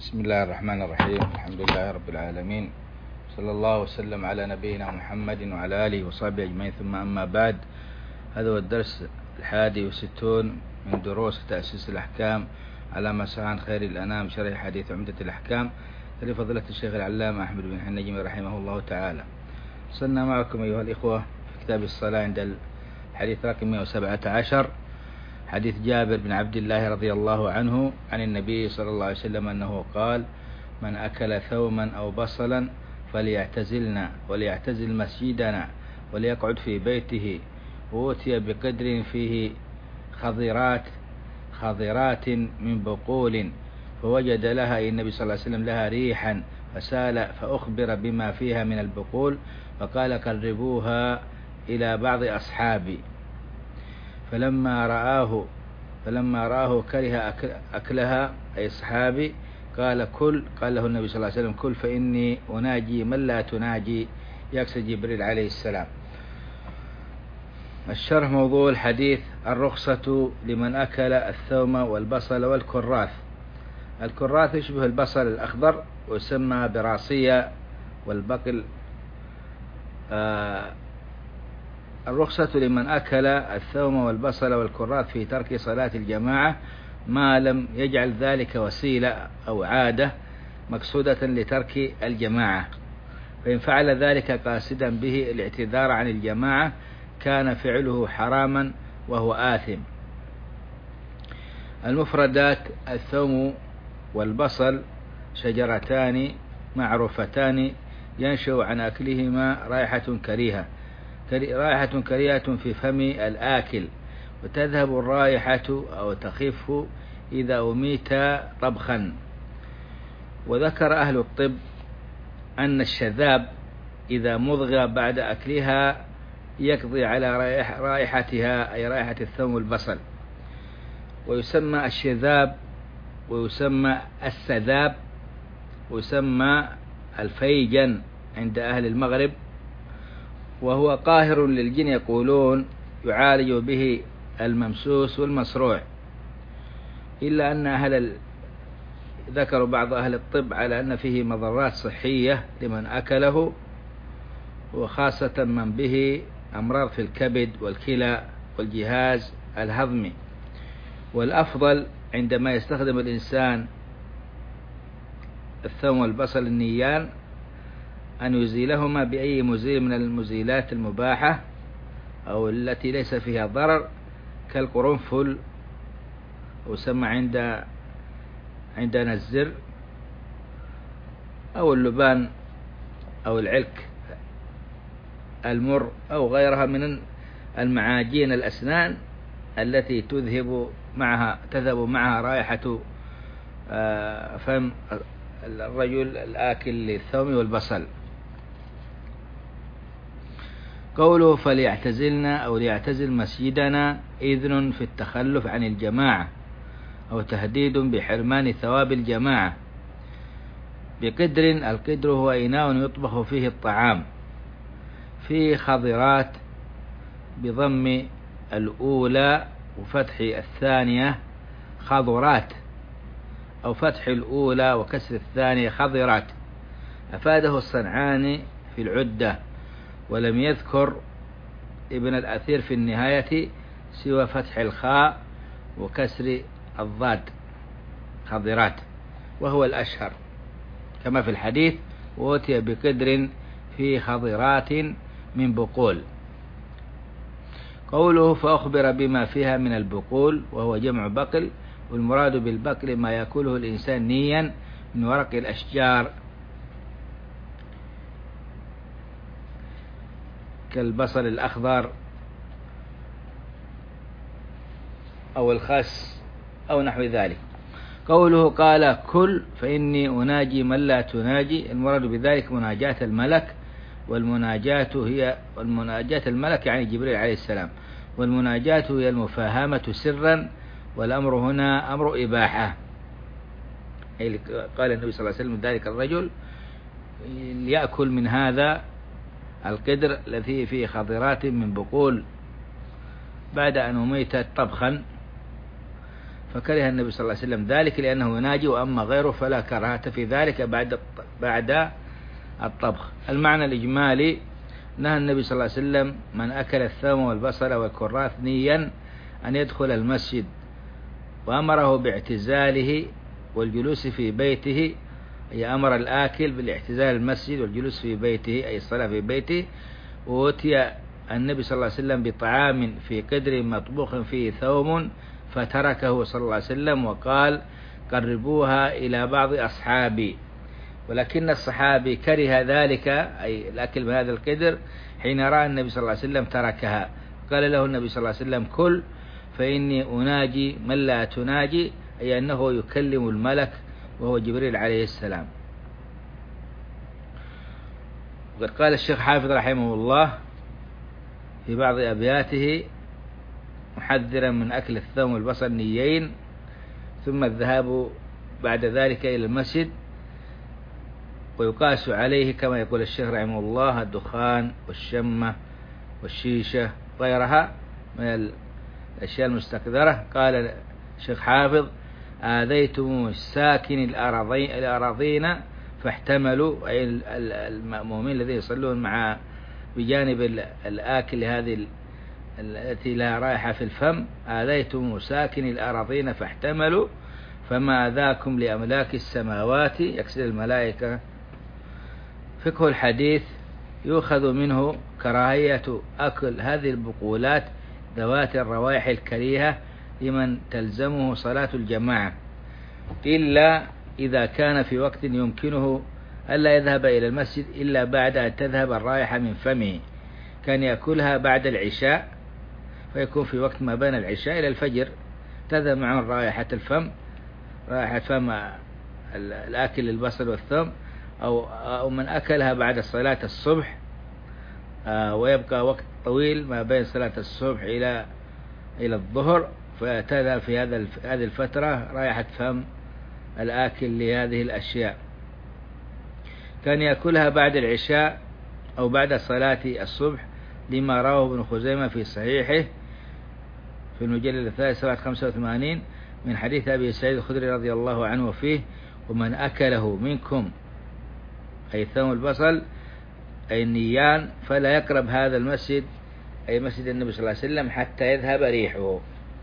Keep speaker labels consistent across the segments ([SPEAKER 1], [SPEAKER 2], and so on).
[SPEAKER 1] بسم الله الرحمن الرحيم. الحمد لله رب العالمين، صلى الله وسلم على نبينا محمد وعلى آله وصحبه أجمعين، ثم أما بعد. هذا هو الدرس 61 من دروس تأسيس الأحكام على مسعى خير الأنام، شرح حديث عمدة الأحكام لفضيلة الشيخ العلامة أحمد بن النجمي رحمه الله تعالى. وصلنا معكم أيها الإخوة في كتاب الصلاة عند الحديث رقم 117، حديث جابر بن عبد الله رضي الله عنه عن النبي صلى الله عليه وسلم أنه قال: من أكل ثوما أو بصلا فليعتزلنا وليعتزل مسجدنا وليقعد في بيته، وأوتي بقدر فيه خضرات من بقول، فوجد لها أي النبي صلى الله عليه وسلم لها ريحا فسال، فأخبر بما فيها من البقول فقال: قربوها إلى بعض أصحابي. فلما رآه كره أكلها أي أصحابي، قال: كل. قال له النبي صلى الله عليه وسلم: كل فإني أناجي من لا تناجي، يقصد جبريل عليه السلام. الشرح موضوع الحديث: الرخصة لمن أكل الثوم والبصل والكراث. الكراث يشبه البصل الأخضر ويسمى براسية والبقل. الرخصة لمن أكل الثوم والبصل والكراث في ترك صلاة الجماعة ما لم يجعل ذلك وسيلة أو عادة مقصودة لترك الجماعة، فإن فعل ذلك قاصدا به الاعتذار عن الجماعة كان فعله حراما وهو آثم. المفردات: الثوم والبصل شجرتان معروفتان ينشأ عن أكلهما رائحة كريهة في فم الآكل، وتذهب الرائحة أو تخف إذا أميت طبخا. وذكر أهل الطب أن الشذاب إذا مضغ بعد أكلها يقضي على رائحتها، أي رائحة الثوم والبصل. ويسمى الشذاب ويسمى السذاب ويسمى الفيجن عند أهل المغرب، وهو قاهر للجن، يقولون يعالج به الممسوس والمصروع، إلا أن ذكروا بعض أهل الطب على أن فيه مضرات صحية لمن أكله، وخاصة من به أمراض في الكبد والكلى والجهاز الهضمي. والأفضل عندما يستخدم الإنسان الثوم والبصل النيان أن يزيلهما بأي مزيل من المزيلات المباحة أو التي ليس فيها ضرر، كالقرنفل، وسمى عندنا الزر أو اللبان أو العلك المر أو غيرها من المعاجين الأسنان التي تذهب معها رائحة فم الرجل الآكل للثوم والبصل. قوله فليعتزلنا أو ليعتزل مسجدنا إذن في التخلف عن الجماعة أو تهديد بحرمان ثواب الجماعة. بقدر، القدر هو إناء يطبخ فيه الطعام، فيه خضرات بضم الأولى وفتح الثانية خضرات، أو فتح الأولى وكسر الثانية خضرات. أفاده الصنعاني في العدة، ولم يذكر ابن الأثير في النهاية سوى فتح الخاء وكسر الضاد خضرات، وهو الأشهر كما في الحديث: وأوتي بقدر في خضرات من بقول. قوله فأخبر بما فيها من البقول، وهو جمع بقل، والمراد بالبقل ما يأكله الإنسان نيا من ورق الأشجار كالبصل الأخضر أو الخس أو نحو ذلك. قوله قال: كل فإني أناجي من لا تناجي، المراد بذلك مناجاة الملك، والمناجاة الملك يعني جبريل عليه السلام، والمناجاة هي المفاهمة سرا، والأمر هنا أمر إباحة. قال النبي صلى الله عليه وسلم ذلك الرجل ليأكل من هذا القدر الذي فيه خضرات من بقول بعد أن أميتت طبخا، فكره النبي صلى الله عليه وسلم ذلك لأنه يناجي، وأما غيره فلا كراهة في ذلك بعد الطبخ. المعنى الإجمالي: نهى النبي صلى الله عليه وسلم من أكل الثوم والبصل والكراث نيا أن يدخل المسجد، وأمره باعتزاله والجلوس في بيته، أي أمر الآكل بالاعتزال المسجد والجلوس في بيته، أي الصلاة في بيته. وأتي النبي صلى الله عليه وسلم بطعام في قدر مطبوخ فيه ثوم فتركه صلى الله عليه وسلم وقال: قربوها إلى بعض أصحابي. ولكن الصحابي كره ذلك، أي الأكل بهذا القدر، حين رأى النبي صلى الله عليه وسلم تركها. قال له النبي صلى الله عليه وسلم: كل فإني أناجي من لا تناجي، أي أنه يكلم الملك وهو جبريل عليه السلام. وقد قال الشيخ حافظ رحمه الله في بعض أبياته محذرا من أكل الثوم والبصل نيين ثم الذهاب بعد ذلك إلى المسجد، ويقاس عليه كما يقول الشيخ رحمه الله الدخان والشمة والشيشة غيرها من الأشياء المستقذرة. قال الشيخ حافظ: آذيتم الساكن الأراضين فاحتملوا، أي المأمومين الذين يصلون مع بجانب الآكل هذه التي لها رائحة في الفم، آذيتم ساكن الأراضين فاحتملوا فما أذاكم لأملاك السماوات، يقصد الملائكة. فقه الحديث: يؤخذ منه كراهية أكل هذه البقولات ذوات الروائح الكريهة لمن تلزمه صلاة الجماعة، إلا إذا كان في وقت يمكنه ألا يذهب إلى المسجد إلا بعد أن تذهب الرائحة من فمه، كان يأكلها بعد العشاء، فيكون في وقت ما بين العشاء إلى الفجر تذهب معه رائحة الفم، رائحة فم الآكل البصل والثوم، أو من أكلها بعد صلاة الصبح ويبقى وقت طويل ما بين صلاة الصبح إلى الظهر، فتذهب في هذه الفترة رائحة فم الآكل لهذه الأشياء. كان يأكلها بعد العشاء أو بعد صلاة الصبح، لما رواه ابن خزيمة في صحيحه في المجلد الثالث صفحة 85 من حديث أبي سعيد الخدري رضي الله عنه فيه: ومن أكله منكم، أي الثوم البصل أي النيان، فلا يقرب هذا المسجد، أي مسجد النبي صلى الله عليه وسلم، حتى يذهب ريحه.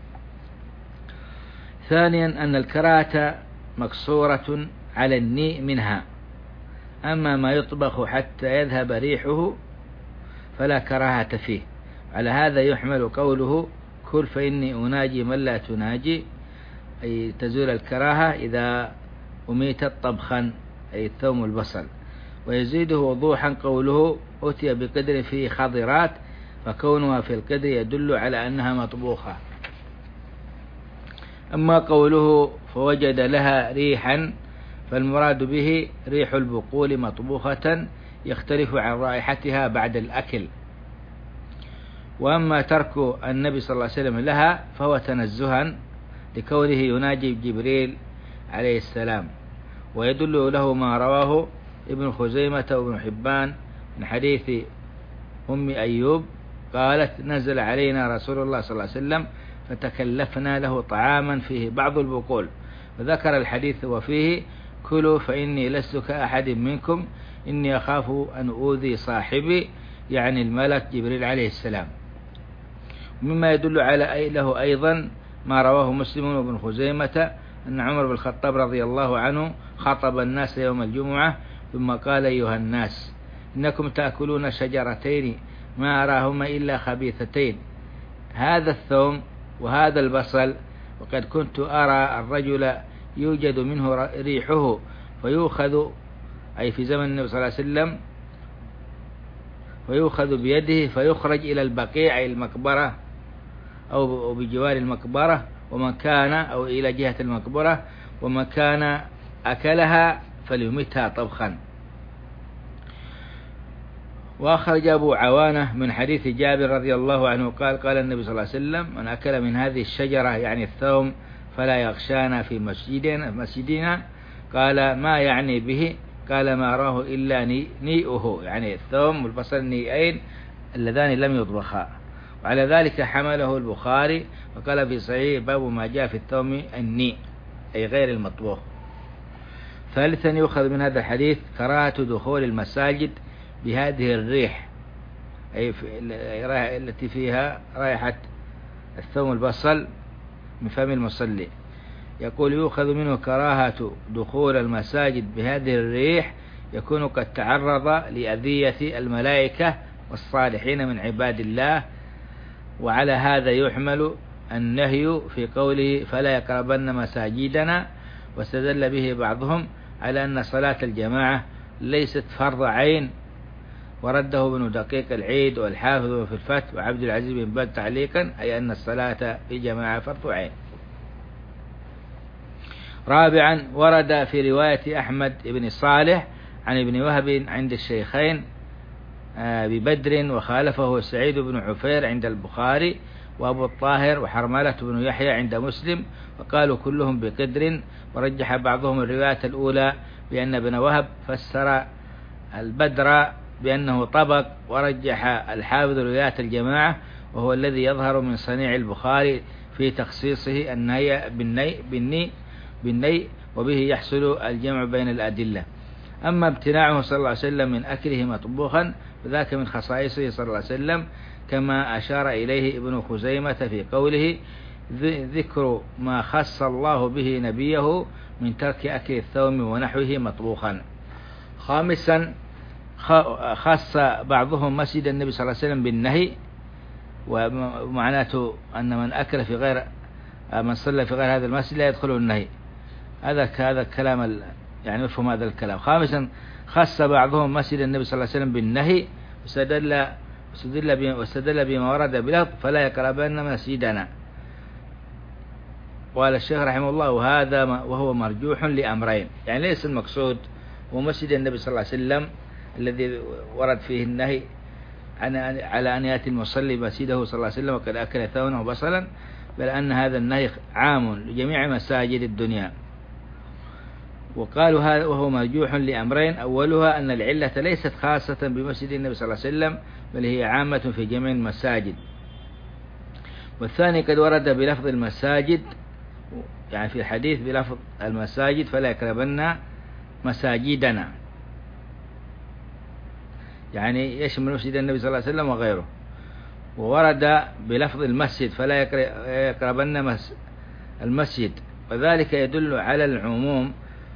[SPEAKER 1] ثانيا أن الكراهة مقصورة على النيء منها، أما ما يطبخ حتى يذهب ريحه فلا كراهة فيه. على هذا يحمل قوله: كل فإني أناجي من لا تناجي، أي تزول الكراهة إذا أميتت طبخا، أي الثوم والبصل. ويزيده وضوحا قوله: أتي بقدر فيه خضرات، فكونها في القدر يدل على أنها مطبوخة. أما قوله: فوجد لها ريحا، فالمراد به ريح البقول مطبوخة يختلف عن رائحتها بعد الأكل. وأما ترك النبي صلى الله عليه وسلم لها فهو تنزها لكونه يناجي جبريل عليه السلام. ويدل له ما رواه ابن خزيمة وابن حبان من حديث أم أيوب قالت: نزل علينا رسول الله صلى الله عليه وسلم فتكلفنا له طعاما فيه بعض البقول، وذكر الحديث وفيه: كلوا فإني لست كأحد منكم إني أخاف أن أؤذي صاحبي، يعني الملك جبريل عليه السلام. مما يدل على له أيضا ما رواه مسلم وابن خزيمة أن عمر بن الخطاب رضي الله عنه خطب الناس يوم الجمعة ثم قال: أيها الناس، إنكم تأكلون شجرتين ما أراهما إلا خبيثتين، هذا الثوم وهذا البصل، وقد كنت أرى الرجل يوجد منه ريحه فيؤخذ، أي في زمن النبي صلى الله عليه وسلم، ويؤخذ بيده فيخرج إلى البقيع المقبرة أو بجوار المقبرة، ومن كان أو إلى جهة المقبرة، ومن كان أكلها فليمتها طبخا. وأخرج أبو عوانة من حديث جابر رضي الله عنه قال: قال النبي صلى الله عليه وسلم: من أكل من هذه الشجرة، يعني الثوم، فلا يغشانا في مسجدنا. قال: ما يعني به؟ قال: ما راه إلا نيئه، يعني الثوم والبصل نيئين اللذان لم يطبخا. وعلى ذلك حمله البخاري وقال في صحيح باب ما جاء في الثوم الني أي غير المطبوخ. ثالثا يؤخذ من هذا الحديث كراهة دخول المساجد بهذه الريح، أي التي فيها رائحة الثوم البصل من فم المصلي. يقول يؤخذ منه كراهة دخول المساجد بهذه الريح يكون قد تعرض لأذية الملائكة والصالحين من عباد الله، وعلى هذا يحمل النهي في قوله فلا يقربن مساجدنا، واستدل به بعضهم على أن صلاة الجماعة ليست فرض عين، ورده ابن دقيق العيد والحافظ في الفتح وعبد العزيز بن باز تعليقا أي أن الصلاة في جماعة فرض عين. رابعا ورد في رواية أحمد بن صالح عن ابن وهب عند الشيخين ببدر، وخالفه سعيد بن عفير عند البخاري وأبو الطاهر وحرملة بن يحيى عند مسلم، وقالوا كلهم بقدر. ورجح بعضهم الرواية الأولى بأن ابن وهب فسر البدر بأنه طبق، ورجح الحافظ رواية الجماعة وهو الذي يظهر من صنيع البخاري في تخصيصه النهي بالني، وبه يحصل الجمع بين الأدلة. أما امتناعه صلى الله عليه وسلم من أكله مطبوخا فذاك من خصائصه صلى الله عليه وسلم، كما أشار إليه ابن خزيمة في قوله ذكر ما خص الله به نبيه من ترك أكل الثوم ونحوه مطبوخا. خامسا خص بعضهم مسجد النبي صلى الله عليه وسلم بالنهي، ومعناته أن من أكل في غير من صلى في غير هذا المسجد لا يدخله النهي. هذا الكلام يعني مفهوم هذا الكلام. خامسا خص بعضهم مسجد النبي صلى الله عليه وسلم بالنهي، واستدل بما ورد بلفظ فلا يقربن مسجدنا. قال الشيخ رحمه الله وهذا وهو مرجوح لأمرين، يعني ليس المقصود هو مسجد النبي صلى الله عليه وسلم الذي ورد فيه النهي على أن يأتي المصلي مسجده صلى الله عليه وسلم وقد أكل ثوما وبصلا، بل أن هذا النهي عام لجميع مساجد الدنيا. وقالوا هذا وهو مرجوح لأمرين، أولها أن العلة ليست خاصة بمسجد النبي صلى الله عليه وسلم بل هي عامة في جميع المساجد. والثاني قد ورد بلفظ المساجد، يعني في الحديث بلفظ المساجد فلا يقربن مساجدنا، يعني يشمل مسجد النبي صلى الله عليه وسلم وغيره. وورد بلفظ المسجد فلا يقربن المسجد، وذلك يدل على العموم،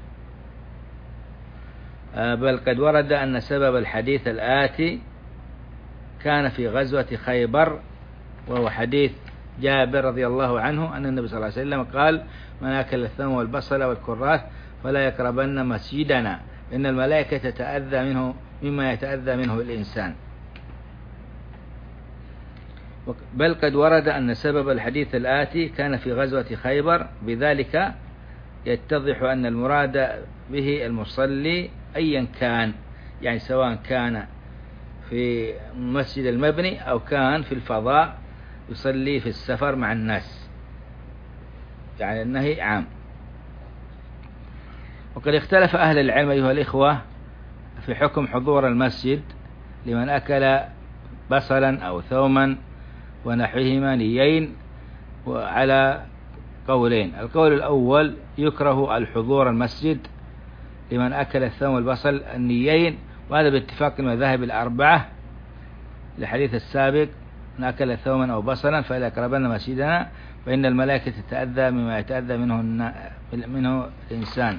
[SPEAKER 1] بل قد ورد أن سبب الحديث الآتي كان في غزوة خيبر، وهو حديث جابر رضي الله عنه أن النبي صلى الله عليه وسلم قال من أكل الثوم والبصل والكراث فلا يقربن مسجدنا إن الملائكة تتأذى منه مما يتأذى منه الإنسان. بل قد ورد أن سبب الحديث الآتي كان في غزوة خيبر، بذلك يتضح أن المراد به المصلي أيا كان، يعني سواء كان في مسجد المبني أو كان في الفضاء يصلي في السفر مع الناس، يعني النهي عام. وقد اختلف أهل العلم أيها الإخوة في حكم حضور المسجد لمن أكل بصلا أو ثوما ونحوهما نيين، وعلى قولين. القول الأول يكره الحضور المسجد لمن أكل الثوم والبصل النيين، وهذا باتفاق المذاهب الأربعة لحديث السابق من أكل ثوما أو بصلا فلا يقربن مسجدنا فإن الملائكة تتأذى مما يتأذى منه الإنسان.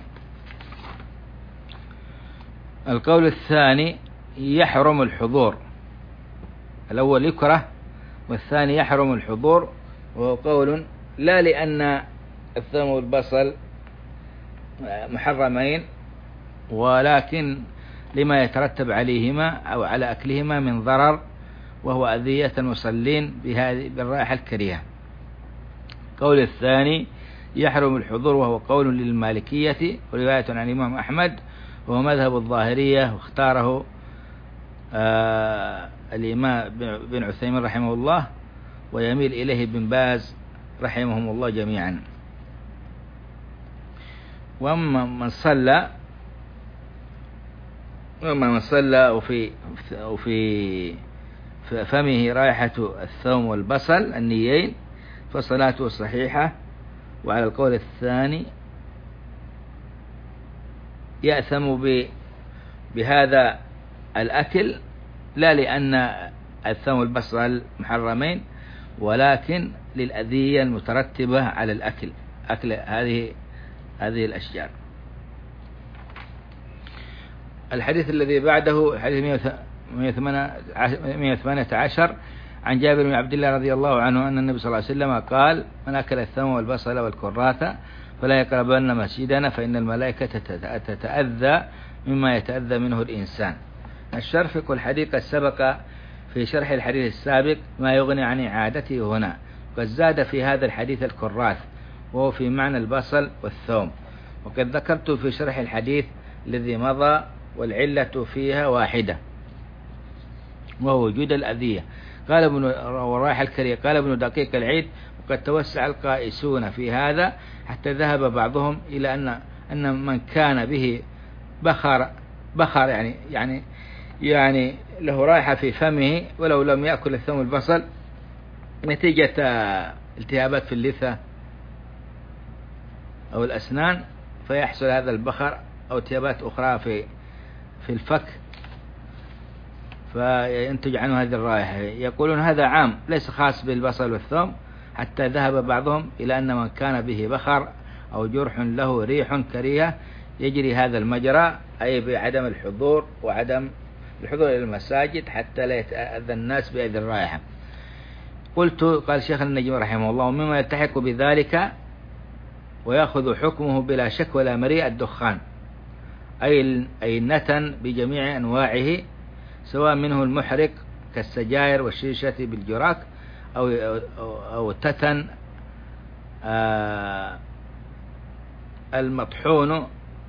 [SPEAKER 1] القول الثاني يحرم الحضور، الأول يكره والثاني يحرم الحضور، وهو قول لا لأن الثوم والبصل محرمين، ولكن لما يترتب عليهما أو على أكلهما من ضرر، وهو أذية المصلين بالرائحة الكريهة. القول الثاني يحرم الحضور، وهو قول للمالكية ورواية عن الإمام أحمد، وهو مذهب الظاهرية، واختاره الإمام بن عثيمين رحمه الله، ويميل إليه ابن باز رحمهم الله جميعا. وأما من صلى وفي فمه رائحة الثوم والبصل النيين فصلاته صحيحة. وعلى القول الثاني يأثم بهذا الأكل، لا لأن الثوم والبصل محرمين، ولكن للأذية المترتبة على أكل هذه الأشجار. الحديث الذي بعده حديث 118 عن جابر بن عبد الله رضي الله عنه أن النبي صلى الله عليه وسلم قال: من أكل الثوم والبصل والكراث فلا يقربن مسجدنا فإن الملائكة تتأذى مما يتأذى منه الإنسان. الشرح الحديث قد سبق في شرح الحديث السابق ما يغني عن إعادته هنا، قد زاد في هذا الحديث الكراث وهو في معنى البصل والثوم، وقد ذكرت في شرح الحديث الذي مضى والعلة فيها واحدة وهو وجود الأذية. قال ابن ورائح الكريه قال ابن دقيق العيد: وقد توسع القائسون في هذا حتى ذهب بعضهم إلى أن من كان به بخر يعني له رائحة في فمه ولو لم يأكل الثوم والبصل نتيجة التهابات في اللثة أو الأسنان، فيحصل هذا البخر أو التهابات أخرى في الفك فينتج عنه هذه الرائحة. يقولون هذا عام ليس خاص بالبصل والثوم، حتى ذهب بعضهم إلى أن من كان به بخر أو جرح له ريح كريهة يجري هذا المجرى، أي بعدم الحضور وعدم الحضور إلى المساجد حتى لا يتأذى الناس بهذه الرائحة. قال شيخ النجم رحمه الله: ومما يلتحق بذلك ويأخذ حكمه بلا شك ولا مريء الدخان، أي النتن بجميع أنواعه، سواء منه المحرق كالسجائر والشيشة بالجراك أو تتن المطحون.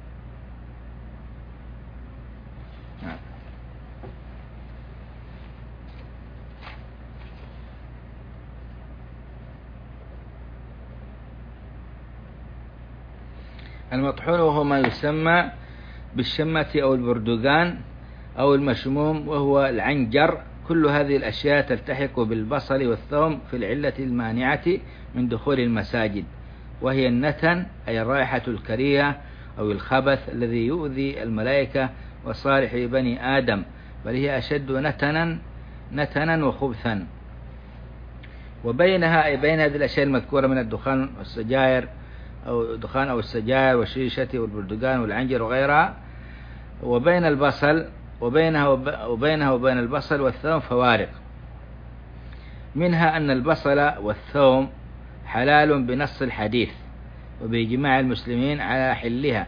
[SPEAKER 1] المطحون وهو ما يسمى بالشمة أو البردقان أو المشموم وهو العنجر. كل هذه الأشياء تلتحق بالبصل والثوم في العلة المانعة من دخول المساجد، وهي النتن أي الرائحة الكريهة أو الخبث الذي يؤذي الملائكة وصالح بني آدم، بل هي أشد نتنا وخبثا. وبينها أي بين هذه الأشياء المذكورة من الدخان والسجائر أو السجائر والشيشة والبردقان والعنجر وغيرها، وبينها وبين البصل والثوم فوارق، منها أن البصل والثوم حلال بنص الحديث وبإجماع المسلمين على حلها،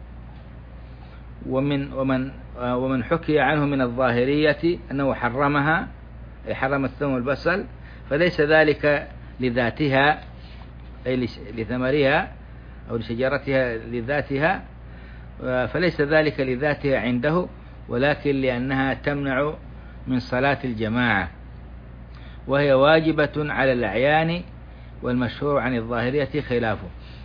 [SPEAKER 1] ومن حكي عنه من الظاهرية أنه حرمها، أي حرم الثوم والبصل، فليس ذلك لذاتها أي لثمرها أو لشجرتها لذاتها، فليس ذلك لذاتها عنده، ولكن لأنها تمنع من صلاة الجماعة، وهي واجبة على الأعيان، والمشهور عن الظاهرية خلافه.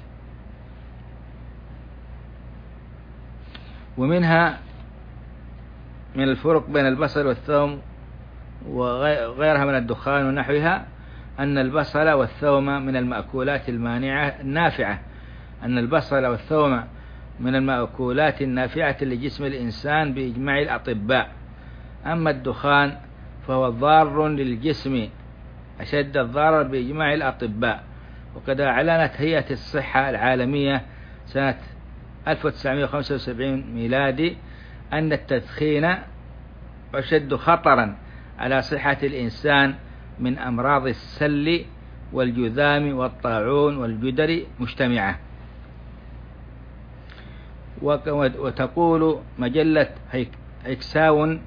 [SPEAKER 1] ومنها من الفرق بين البصل والثوم وغيرها من الدخان ونحوها أن البصل والثوم من المأكولات النافعة، أن البصل والثوم من المأكولات النافعة لجسم الإنسان بإجماع الأطباء. أما الدخان فهو ضار للجسم أشد الضرر بإجماع الأطباء. وقد أعلنت هيئة الصحة العالمية سنة 1975 ميلادي أن التدخين أشد خطرا على صحة الإنسان من أمراض السل والجذام والطاعون والجدري مجتمعة. وتقول مجلة هيكساون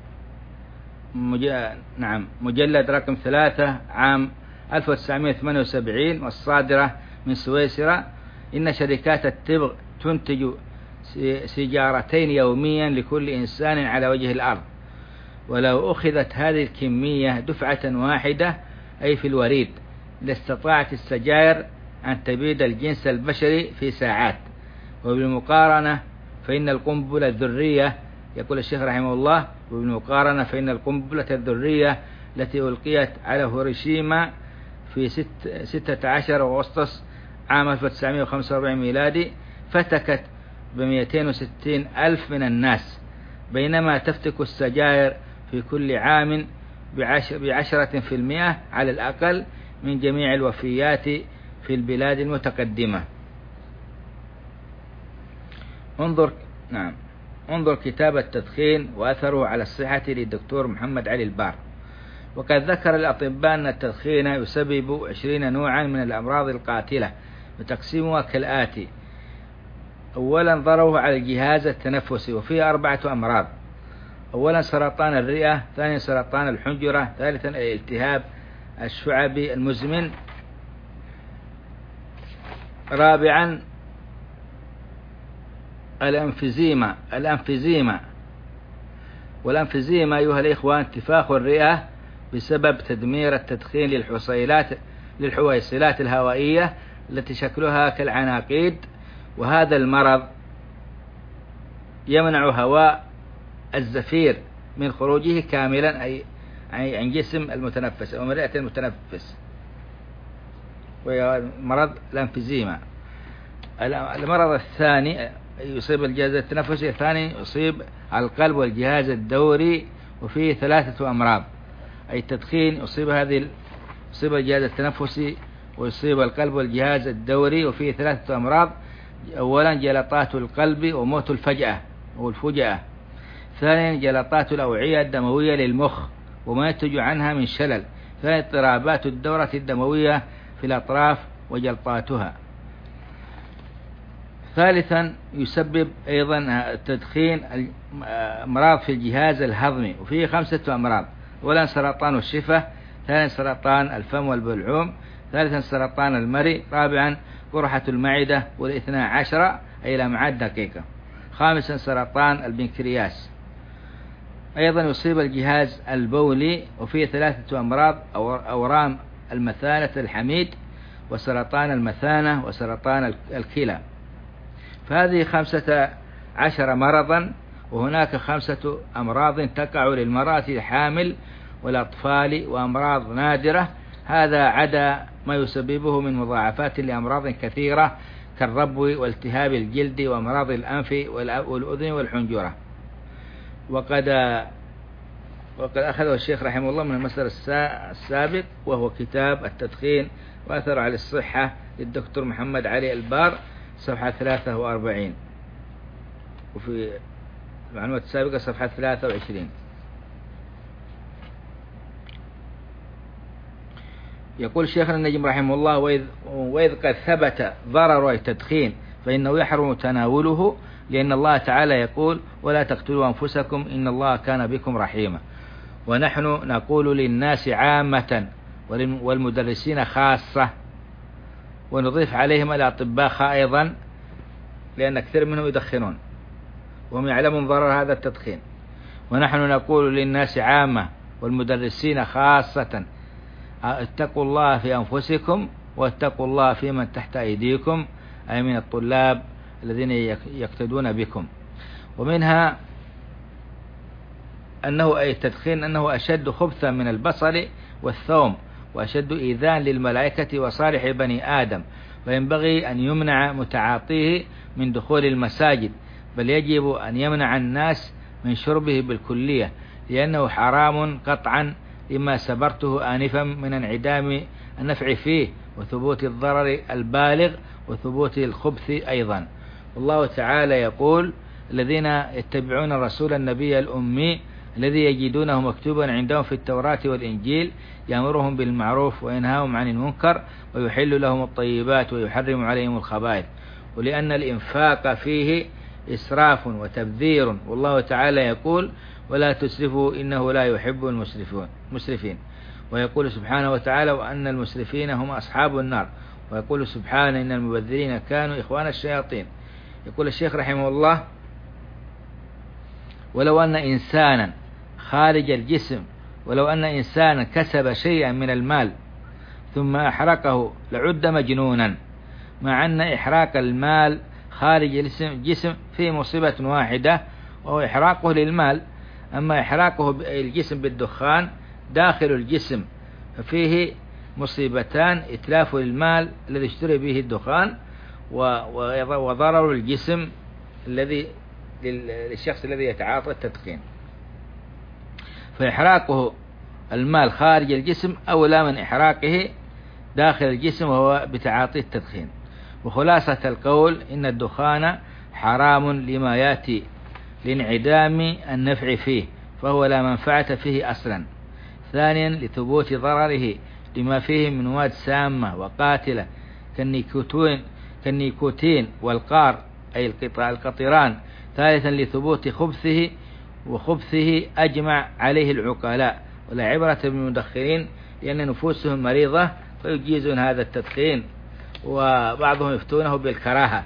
[SPEAKER 1] مجلد رقم 3 عام 1978 والصادرة من سويسرا إن شركات التبغ تنتج سيجارتين يوميا لكل إنسان على وجه الأرض، ولو أخذت هذه الكمية دفعة واحدة أي في الوريد لاستطاعت السجائر أن تبيد الجنس البشري في ساعات. وبالمقارنة فإن القنبلة الذرية، يقول الشيخ رحمه الله، وبالمقارنة فإن القنبلة الذرية التي ألقيت على هيروشيما في 16 أغسطس عام 1945 ميلادي فتكت ب260 ألف من الناس، بينما تفتك السجائر في كل عام ب10% على الأقل من جميع الوفيات في البلاد المتقدمة. انظر كتاب التدخين وأثره على الصحة للدكتور محمد علي البار. وقد ذكر الأطباء أن التدخين يسبب 20 نوعا من الأمراض القاتلة، وتقسيمها كالآتي: أولا ضرره على الجهاز التنفسي وفيه 4 أمراض: أولا سرطان الرئة، ثانيا سرطان الحنجرة، ثالثا الالتهاب الشعبي المزمن، رابعا الأنفيزيما. والأنفيزيما أيها الإخوة انتفاخ الرئة بسبب تدمير التدخين للحويصلات الهوائية التي شكلها كالعناقيد، وهذا المرض يمنع هواء الزفير من خروجه كاملا، أي عن جسم المتنفس أو من رئة المتنفس، وهو مرض الأنفيزيما. المرض الثاني يصيب الجهاز التنفسي، الثاني يصيب القلب والجهاز الدوري، وفيه 3 أمراض: أي التدخين يصيب الجهاز التنفسي ويصيب القلب والجهاز الدوري، وفيه 3 أمراض: أولا جلطات القلب وموت الفجأة أو الفجأة، ثانيا جلطات الأوعية الدموية للمخ وما ينتج عنها من شلل، ثانيا اضطرابات الدورة الدموية في الأطراف وجلطاتها. ثالثا يسبب أيضا التدخين أمراض في الجهاز الهضمي، وفيه 5 أمراض: أولا سرطان الشفة، ثانيا سرطان الفم والبلعوم، ثالثا سرطان المريء، رابعا قرحة المعدة وال12 أي الأمعاء الدقيقة، خامسا سرطان البنكرياس. أيضا يصيب الجهاز البولي، وفيه 3 أمراض: أورام المثانة الحميد، وسرطان المثانة، وسرطان الكلى. فهذه 15 مرضا، وهناك 5 أمراض تقع للمرأة الحامل والأطفال، وأمراض نادرة. هذا عدا ما يسببه من مضاعفات لأمراض كثيرة كالربو والتهاب الجلد وأمراض الأنف والأذن والحنجرة. وقد أخذه الشيخ رحمه الله من المسألة السابق، وهو كتاب التدخين وأثر على الصحة للدكتور محمد علي البار، صفحة 43، وفي المعلومات السابقة صفحة 23. يقول شيخنا النجم رحمه الله: وإذ قد ثبت ضرر التدخين فإنه يحرم تناوله، لأن الله تعالى يقول: ولا تقتلوا أنفسكم إن الله كان بكم رحيما. ونحن نقول للناس عامة والمدرسين خاصة، ونضيف عليهم الأطباء أيضا، لأن كثير منهم يدخنون وهم يعلمون ضرر هذا التدخين. ونحن نقول للناس عامة والمدرسين خاصة: اتقوا الله في أنفسكم واتقوا الله في من تحت أيديكم، أي من الطلاب الذين يقتدون بكم. ومنها أنه أي التدخين أنه أشد خبثا من البصل والثوم، وأشد إيذاء للملائكة وصالح بني آدم، وينبغي أن يمنع متعاطيه من دخول المساجد، بل يجب أن يمنع الناس من شربه بالكلية، لأنه حرام قطعا لما سبرته آنفا من انعدام النفع فيه وثبوت الضرر البالغ وثبوت الخبث أيضا. والله تعالى يقول: الذين يتبعون الرسول النبي الأمي الذي يجدونه مكتوبا عندهم في التوراة والإنجيل يأمرهم بالمعروف وينهاهم عن المنكر ويحل لهم الطيبات ويحرم عليهم الخبائث. ولأن الإنفاق فيه إسراف وتبذير، والله تعالى يقول: ولا تسرفوا إنه لا يحب المسرفين. ويقول سبحانه وتعالى: وأن المسرفين هم أصحاب النار. ويقول سبحانه: إن المبذرين كانوا إخوان الشياطين. يقول الشيخ رحمه الله: ولو أن إنسانا خارج الجسم، ولو أن إنسانا كسب شيئا من المال ثم أحرقه لعد مجنونا، مع أن إحراق المال خارج الجسم فيه مصيبة واحدة، وهو إحراقه للمال. أما إحراقه الجسم بالدخان داخل الجسم، ففيه مصيبتان: إتلاف المال الذي اشتري به الدخان، وضرر الجسم الذي للشخص الذي يتعاطى التدخين. فإحراقه المال خارج الجسم أولى من إحراقه داخل الجسم وهو بتعاطي التدخين. وخلاصة القول إن الدخان حرام لما يأتي لانعدام النفع فيه، فهو لا منفعة فيه أصلا. ثانيا لثبوت ضرره لما فيه من مواد سامة وقاتلة كالنيكوتين والقار أي القطران. ثالثا لثبوت خبثه، وخبثه أجمع عليه العقلاء، ولا عبرة بالمدخنين لأن نفوسهم مريضة فيجيزون هذا التدخين، وبعضهم يفتونه بالكراهة.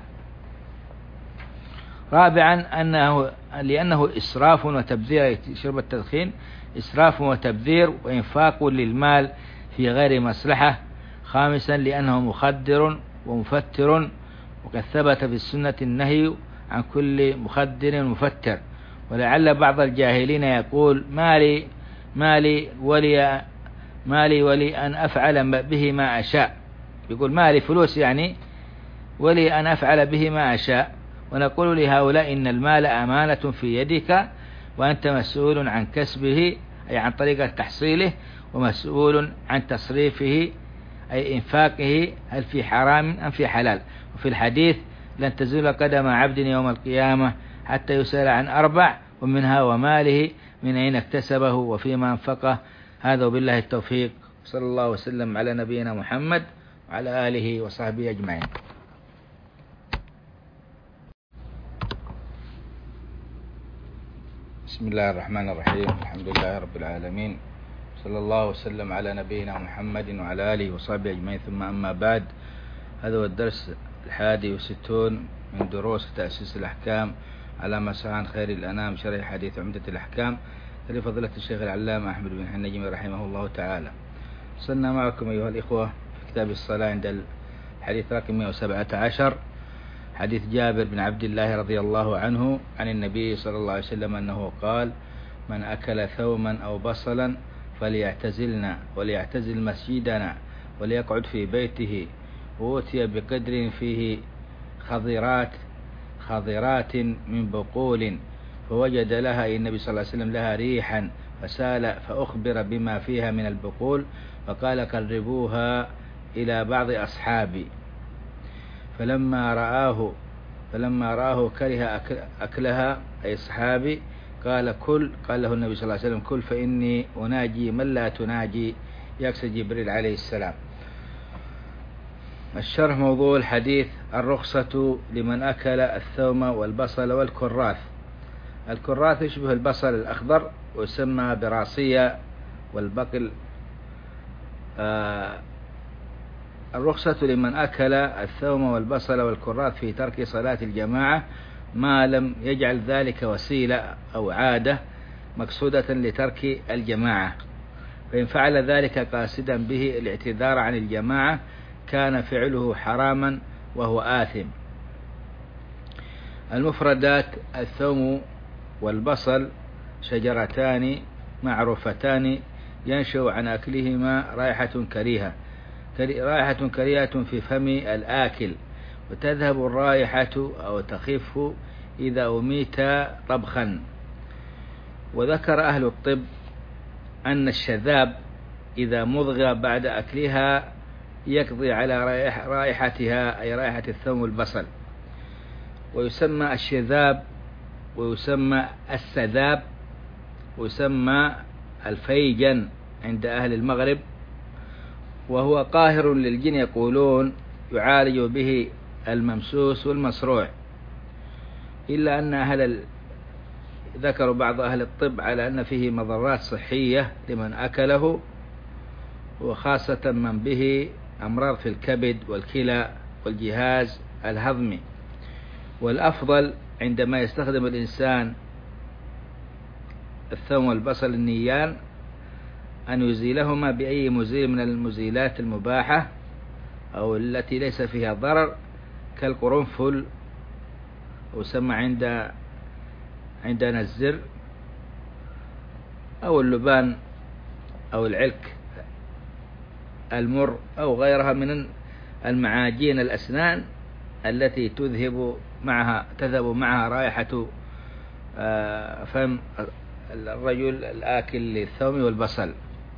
[SPEAKER 1] رابعا لأنه إسراف وتبذير، شرب التدخين إسراف وتبذير وإنفاق للمال في غير مصلحة. خامسا لأنه مخدر ومفتر، وقد ثبت في السنة النهي عن كل مخدر مفتر. ولعل بعض الجاهلين يقول مالي ولي أن أفعل به ما أشاء، يقول مالي فلوس يعني ولي أن أفعل به ما أشاء. ونقول لهؤلاء إن المال أمانة في يدك، وأنت مسؤول عن كسبه أي عن طريقة تحصيله، ومسؤول عن تصريفه أي إنفاقه، هل في حرام أم في حلال. وفي الحديث لن تزول قدم عبد يوم القيامة حتى يسأل عن 4، ومنها وماله من أين اكتسبه وفيما أنفقه. هذا وبالله التوفيق، صلى الله وسلم على نبينا محمد وعلى آله وصحبه أجمعين. بسم الله الرحمن الرحيم، الحمد لله رب العالمين، صلى الله وسلم على نبينا محمد وعلى آله وصحبه أجمعين، ثم أما بعد. هذا هو الدرس 61 من دروس تأسيس الأحكام على مسعى خير الأنام، شرح حديث عمدة الأحكام لفضيلة الشيخ العلامة أحمد بن النجمي رحمه الله تعالى. وصلنا معكم أيها الإخوة في كتاب الصلاة عند الحديث رقم 117، حديث جابر بن عبد الله رضي الله عنه عن النبي صلى الله عليه وسلم أنه قال: من أكل ثوما أو بصلا فليعتزلنا وليعتزل مسجدنا وليقعد في بيته، وأوتي بقدر فيه خضرات من بقول، فوجد لها النبي صلى الله عليه وسلم لها ريحا، فسال فأخبر بما فيها من البقول، فقال: قربوها إلى بعض أصحابي. فلما رآه كره أكلها أي أصحابي، قال: كل. قال له النبي صلى الله عليه وسلم: كل فإني أناجي من لا تناجي، يقصد جبريل عليه السلام. الشرح موضوع الحديث: الرخصة لمن أكل الثوم والبصل والكراث. الكراث يشبه البصل الأخضر ويسمى براسية والبقل. الرخصة لمن أكل الثوم والبصل والكراث في ترك صلاة الجماعة ما لم يجعل ذلك وسيلة أو عادة مقصودة لترك الجماعة، فإن فعل ذلك قاصدا به الاعتذار عن الجماعة كان فعله حراما وهو آثم. المفردات: الثوم والبصل شجرتان معروفتان ينشأ عن أكلهما رائحة كريهة في فم الآكل، وتذهب الرائحة أو تخف إذا أميت طبخا. وذكر أهل الطب أن الشذاب إذا مضغ بعد أكلها يقضي على رائحتها أي رائحة الثوم والبصل. ويسمى الشذاب ويسمى السذاب ويسمى الفيجن عند أهل المغرب، وهو قاهر للجن، يقولون يعالج به الممسوس والمصروع، إلا أن ذكروا بعض أهل الطب على أن فيه مضرات صحية لمن أكله، وخاصة من به أمراض في الكبد والكلى والجهاز الهضمي. والأفضل عندما يستخدم الإنسان الثوم والبصل النيان أن يزيلهما بأي مزيل من المزيلات المباحة أو التي ليس فيها ضرر، كالقرنفل، ويسمى عندنا الزر، أو اللبان أو العلك المر أو غيرها من المعاجين الأسنان التي تذهب معها رائحة فم الرجل الآكل للثوم والبصل.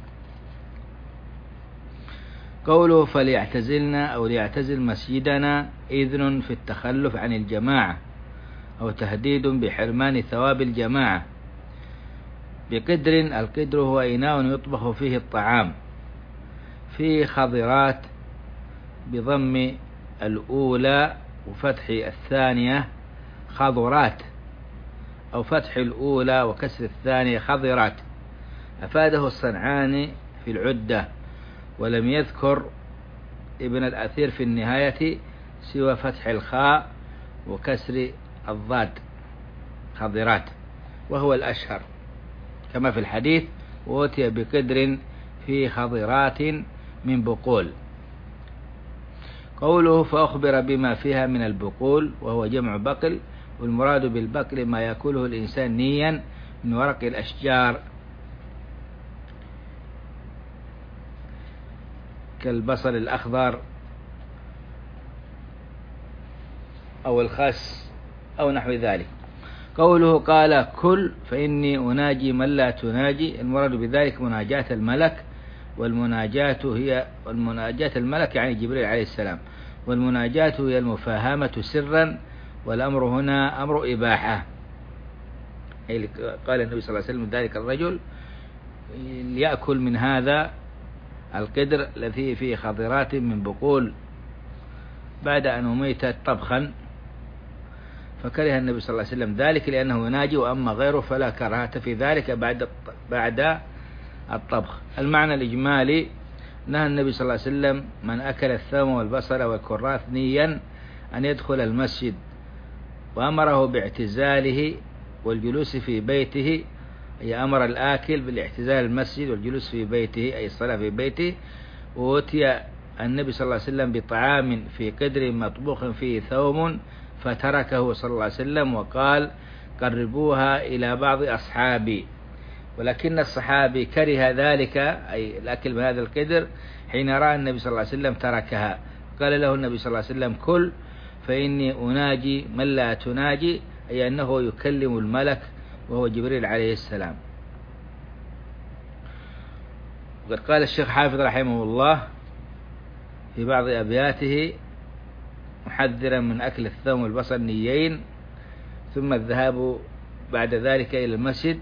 [SPEAKER 1] قوله فليعتزلنا أو ليعتزل مسجدنا إذن في التخلف عن الجماعة أو تهديد بحرمان ثواب الجماعة. بقدر، القدر هو إناء يطبخ فيه الطعام، فيه خضرات بضم الأولى وفتح الثانية خضرات، أو فتح الأولى وكسر الثانية خضرات. أفاده الصنعاني في العدة، ولم يذكر ابن الأثير في النهاية سوى فتح الخاء وكسر الضاد خضرات، وهو الأشهر كما في الحديث وأتي بقدر في خضرات من بقول. قوله فأخبر بما فيها من البقول، وهو جمع بقل، والمراد بالبقل ما يأكله الإنسان نيا من ورق الأشجار كالبصل الأخضر أو الخس أو نحو ذلك. قوله قال كل فإني أناجي من لا تناجي، المراد بذلك مناجاة الملك، والمناجاة هي الملك يعني جبريل عليه السلام، والمناجاة هي المفاهمة سرا، والأمر هنا أمر إباحة. قال النبي صلى الله عليه وسلم ذلك الرجل ليأكل من هذا القدر الذي فيه خضرات من بقول بعد أن أميتت طبخا، فكره النبي صلى الله عليه وسلم ذلك لأنه يناجي، وأما غيره فلا كراهة في ذلك بعد الطبخ. المعنى الإجمالي نهى النبي صلى الله عليه وسلم من أكل الثوم والبصل والكراث نيا أن يدخل المسجد، وأمره باعتزاله والجلوس في بيته، أي أمر الآكل بالاعتزال المسجد والجلوس في بيته أي الصلاة في بيته. وأتي النبي صلى الله عليه وسلم بطعام في قدر مطبوخ فيه ثوم فتركه صلى الله عليه وسلم وقال قربوها إلى بعض أصحابي، ولكن الصحابي كره ذلك أي الأكل بهذا القدر حين رأى النبي صلى الله عليه وسلم تركها، قال له النبي صلى الله عليه وسلم كل فإني أناجي من لا تناجي، أي أنه يكلم الملك وهو جبريل عليه السلام. وقد قال الشيخ حافظ رحمه الله في بعض أبياته محذرا من أكل الثوم والبصل نيين ثم الذهاب بعد ذلك إلى المسجد،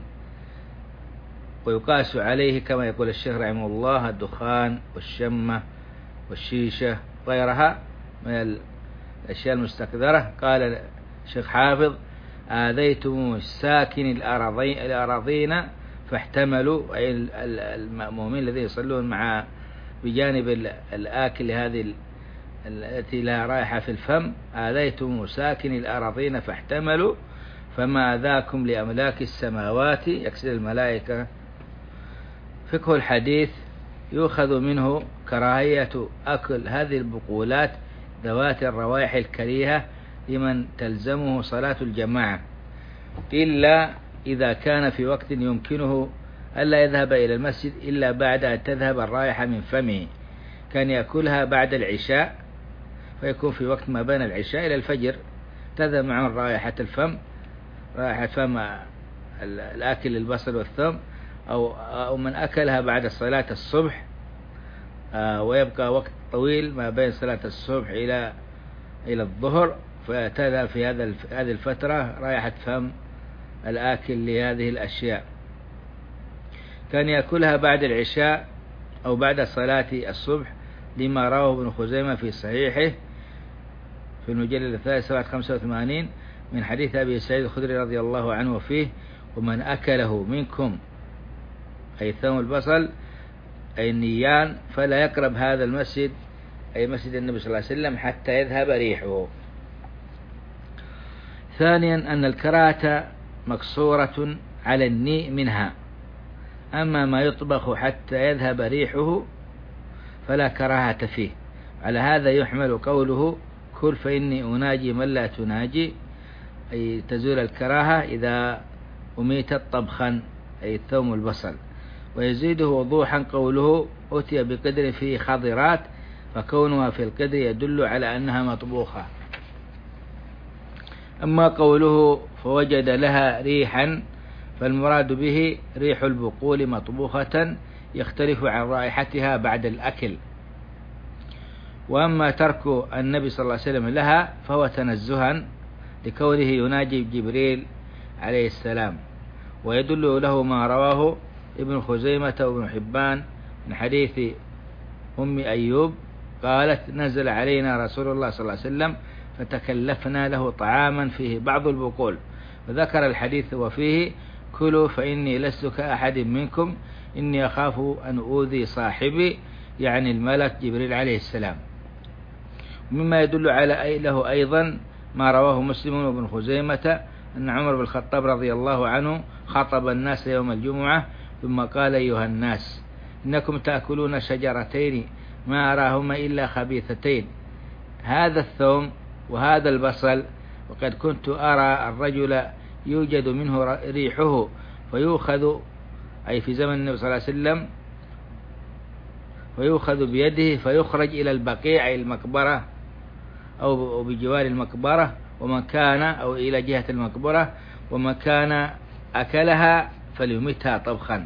[SPEAKER 1] ويقاس عليه كما يقول الشيخ رحمه الله الدخان والشمة والشيشة وغيرها من الأشياء المستقذرة. قال الشيخ حافظ آذيتم الساكن الأراضين فاحتملوا، أي المأمومين الذين يصلون مع بجانب الآكل هذه التي لها رائحة في الفم، آذيتم ساكن الأراضين فاحتملوا فما أذاكم لأملاك السماوات، يقصد الملائكة. فقه الحديث يؤخذ منه كراهية أكل هذه البقولات ذوات الروائح الكريهة لمن تلزمه صلاة الجماعة، إلا إذا كان في وقت يمكنه ألا يذهب إلى المسجد إلا بعد أن تذهب الرائحة من فمه، كان يأكلها بعد العشاء، فيكون في وقت ما بين العشاء إلى الفجر تذهب معه رائحة الفم، رائحة فم الآكل البصل والثوم، أو من أكلها بعد صلاة الصبح ويبقى وقت طويل ما بين صلاة الصبح إلى الظهر، فتذهب في هذه الفترة رائحة فم الآكل لهذه الأشياء. كان يأكلها بعد العشاء أو بعد صلاة الصبح، لما رواه ابن خزيمة في صحيحه في المجلد الثالث صفحة 85 من حديث أبي سعيد الخدري رضي الله عنه فيه ومن أكله منكم أي الثوم البصل أي النيان فلا يقرب هذا المسجد أي مسجد النبي صلى الله عليه وسلم حتى يذهب ريحه. ثانيا أن الكراهة مقصورة على النيء منها، أما ما يطبخ حتى يذهب ريحه فلا كراهة فيه. على هذا يحمل قوله كل فإني أناجي من لا تناجي، أي تزول الكراهة إذا أميتت طبخا أي الثوم والبصل. ويزيده وضوحا قوله أتي بقدر فيه خضرات، فكونها في القدر يدل على أنها مطبوخة. أما قوله فوجد لها ريحا فالمراد به ريح البقول مطبوخة يختلف عن رائحتها بعد الأكل. وأما ترك النبي صلى الله عليه وسلم لها فهو تنزها لكونه يناجي جبريل عليه السلام. ويدل له ما رواه ابن خزيمة وابن حبان من حديث أم أيوب قالت نزل علينا رسول الله صلى الله عليه وسلم فتكلفنا له طعاما فيه بعض البقول، وذكر الحديث وفيه كلوا فإني لست كأحد منكم إني أخاف أن أؤذي صاحبي، يعني الملك جبريل عليه السلام. مما يدل على له أيضا ما رواه مسلم وابن خزيمة أن عمر بن الخطاب رضي الله عنه خطب الناس يوم الجمعة ثم قال أيها الناس إنكم تأكلون شجرتين ما أراهما إلا خبيثتين، هذا الثوم وهذا البصل، وقد كنت أرى الرجل يوجد منه ريحه فيؤخذ، أي في زمن النبي صلى الله عليه وسلم، فيؤخذ بيده فيخرج إلى البقيع أي المقبرة أو بجوار المقبرة، ومن كان أو إلى جهة المقبرة، ومن كان أكلها فليمتها طبخا.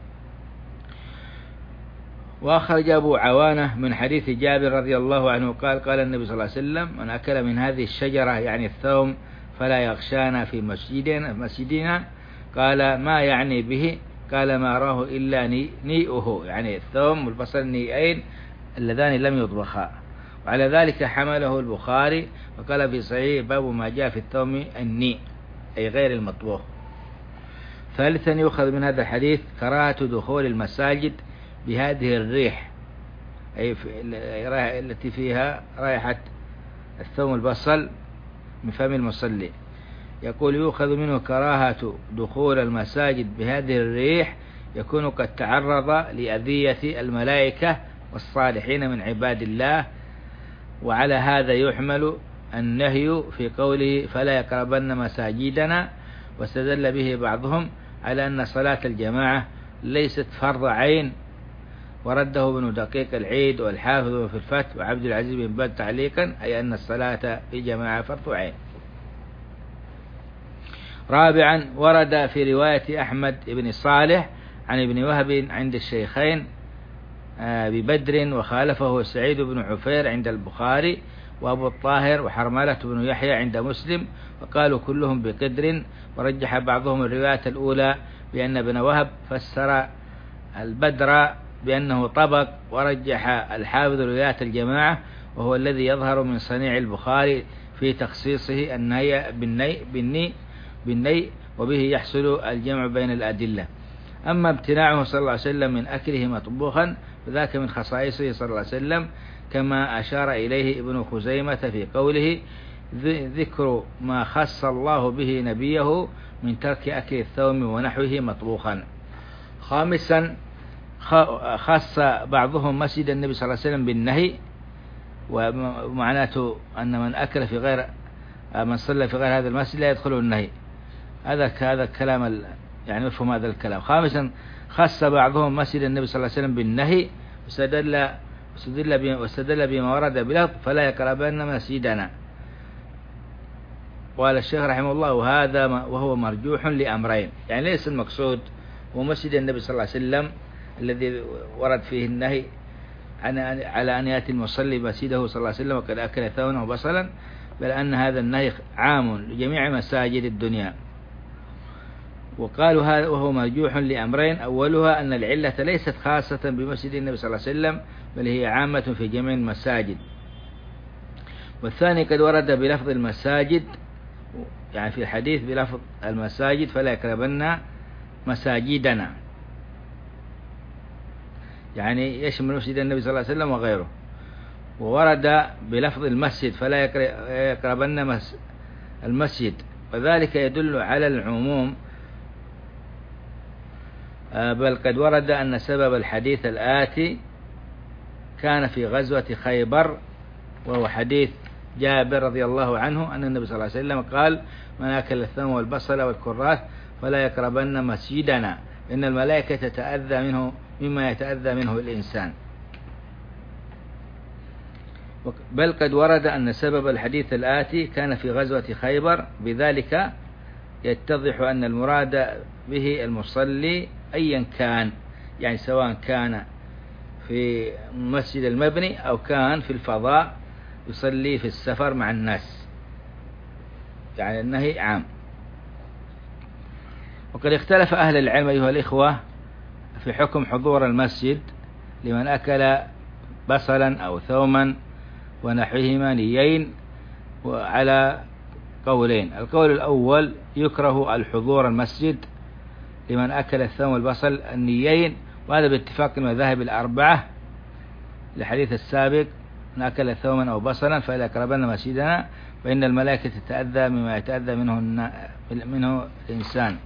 [SPEAKER 1] وأخرج أبو عوانة من حديث جابر رضي الله عنه قال قال النبي صلى الله عليه وسلم من أكل من هذه الشجرة يعني الثوم فلا يغشانا في مسجدنا. قال ما يعني به؟ قال ما راه إلا نيئه، يعني الثوم والبصل النيئين اللذان لم يطبخا. وعلى ذلك حمله البخاري وقال في صحيح باب ما جاء في الثوم النيء أي غير المطبوخ. ثالثا يؤخذ من هذا الحديث كراهة دخول المساجد بهذه الريح، أي التي فيها رائحة الثوم والبصل من فم المصلي. يقول يؤخذ منه كراهة دخول المساجد بهذه الريح يكون قد تعرض لأذية الملائكة والصالحين من عباد الله، وعلى هذا يحمل النهي في قوله فلا يقربن مساجدنا. واستدل به بعضهم على أن صلاة الجماعة ليست فرض عين، ورده ابن دقيق العيد والحافظ في الفتح وعبد العزيز بن باز تعليقا، أي أن الصلاة في جماعة فرض عين. رابعا ورد في رواية أحمد بن صالح عن ابن وهب عند الشيخين ببدر، وخالفه سعيد بن عفير عند البخاري وأبو الطاهر وحرملة بن يحيى عند مسلم، وقالوا كلهم بقدر. ورجح بعضهم الرواية الأولى بأن ابن وهب فسر البدر بأنه طبق، ورجح الحافظ رواية الجماعة وهو الذي يظهر من صنيع البخاري في تخصيصه النهي بالني، وبه يحصل الجمع بين الأدلة. أما امتناعه صلى الله عليه وسلم من أكله مطبوخا فذاك من خصائصه صلى الله عليه وسلم، كما أشار إليه ابن خزيمة في قوله ذكر ما خص الله به نبيه من ترك أكل الثوم ونحوه مطبوخا. خامسا خص بعضهم مسجد النبي صلى الله عليه وسلم بالنهي، ومعناته أن من أكل في غير من صلى في غير هذا المسجد لا يدخله النهي. هذا الكلام يعني مفهوم هذا الكلام. خامسا خص بعضهم مسجد النبي صلى الله عليه وسلم بالنهي واستدل بما ورد بلفظ فلا يقربن مسجدنا. قال الشيخ رحمه الله وهذا وهو مرجوح لأمرين، يعني ليس المقصود هو مسجد النبي صلى الله عليه وسلم الذي ورد فيه النهي على أن يأتي المصلي مسجده صلى الله عليه وسلم وقد أكل ثوما وبصلا، بل أن هذا النهي عام لجميع مساجد الدنيا. وقالوا هذا وهو مرجوح لأمرين، أولها أن العلة ليست خاصة بمسجد النبي صلى الله عليه وسلم بل هي عامة في جميع المساجد. والثاني قد ورد بلفظ المساجد، يعني في الحديث بلفظ المساجد فلا يقربن مساجدنا، يعني يشمل مسجد النبي صلى الله عليه وسلم وغيره. وورد بلفظ المسجد فلا يقربن المسجد، وذلك يدل على العموم، بل قد ورد أن سبب الحديث الآتي كان في غزوة خيبر، وهو حديث جابر رضي الله عنه أن النبي صلى الله عليه وسلم قال من أكل الثوم والبصل والكراث فلا يقربن مسجدنا، إن الملائكة تتأذى منه مما يتأذى منه الإنسان. بل قد ورد أن سبب الحديث الآتي كان في غزوة خيبر، بذلك يتضح أن المراد به المصلي أيا كان، يعني سواء كان في مسجد المبني أو كان في الفضاء يصلي في السفر مع الناس، يعني النهي عام. وقد اختلف أهل العلم أيها الإخوة في حكم حضور المسجد لمن أكل بصلا أو ثوما ونحوهما نيين على قولين. القول الأول يكره الحضور المسجد لمن أكل الثوم والبصل النيين، وهذا باتفاق المذاهب الأربعة لحديث السابق: من أكل ثوما أو بصلا فإذا قربن مسجدنا فإن الملائكة تتأذى مما يتأذى منه الإنسان.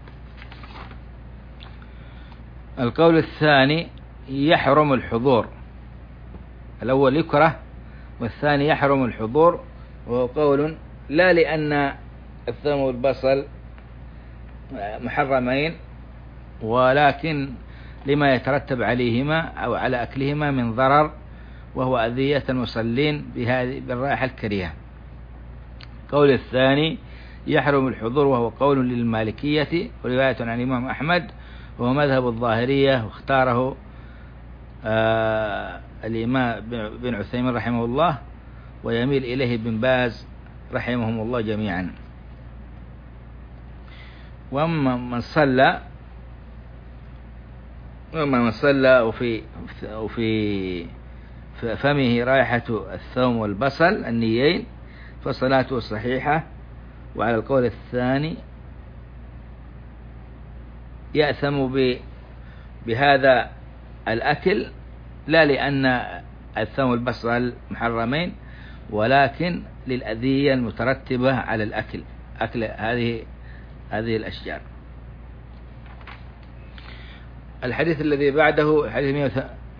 [SPEAKER 1] القول الثاني يحرم الحضور، الأول يكره والثاني يحرم الحضور، وهو قول لا لأن الثوم والبصل محرمين، ولكن لما يترتب عليهما أو على أكلهما من ضرر، وهو أذية المصلين بالرائحة الكريهة. القول الثاني يحرم الحضور، وهو قول للمالكية ورواية عن الإمام أحمد، وهو مذهب الظاهرية، واختاره الإمام بن عثيمين رحمه الله، ويميل إليه بن باز رحمهم الله جميعا. وأما من صلى وفي فمه رائحة الثوم والبصل النيين فصلاته صحيحة. وعلى القول الثاني يأثم بهذا الأكل، لا لأن الثوم والبصل محرمين، ولكن للأذية المترتبة على أكل هذه الأشجار. الحديث الذي بعده حديث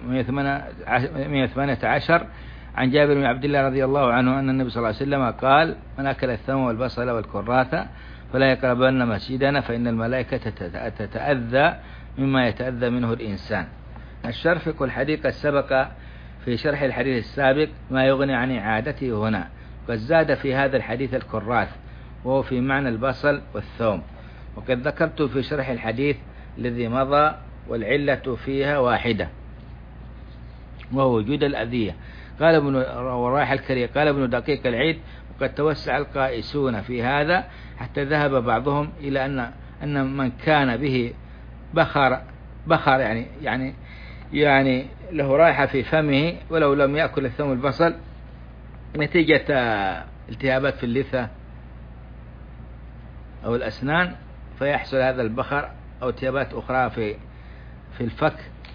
[SPEAKER 1] 118 عن جابر بن عبد الله رضي الله عنه أن النبي صلى الله عليه وسلم قال: من أكل الثوم والبصل والكراث فلا يقربن مسجدنا فإن الملائكة تتأذى مما يتأذى منه الإنسان. الشرفق الحديث قد سبق في شرح الحديث السابق ما يغني عن إعادته هنا، وقد زاد في هذا الحديث الكراث وهو في معنى البصل والثوم، وقد ذكرت في شرح الحديث الذي مضى والعلة فيها واحدة وهو وجود الأذية. قال ابن الرائحة الكريه قال ابن دقيق العيد: وقد توسع القائسون في هذا حتى ذهب بعضهم إلى أن من كان به بخر يعني له رائحة في فمه ولو لم يأكل الثوم والبصل نتيجة التهابات في اللثة أو الأسنان، فيحصل هذا البخر أو التهابات أخرى في الفك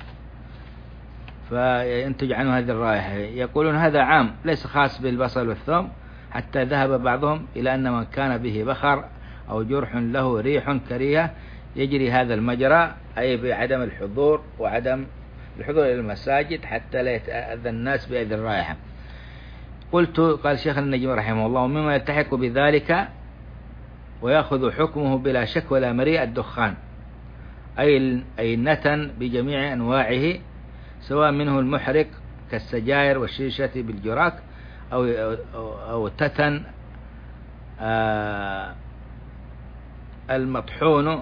[SPEAKER 1] فينتج عنه هذه الرائحة. يقولون هذا عام ليس خاص بالبصل والثوم، حتى ذهب بعضهم إلى أن من كان به بخر أو جرح له ريح كريهة يجري هذا المجرى، أي بعدم الحضور وعدم الحضور إلى المساجد حتى لا يتأذى الناس بهذه الرائحة. قلت: قال شيخ النجم رحمه الله: ومما يلتحق بذلك ويأخذ حكمه بلا شك ولا مريء الدخان، أي النتن بجميع أنواعه، سواء منه المحرق كالسجائر والشيشة بالجراك أو التتن المطحون.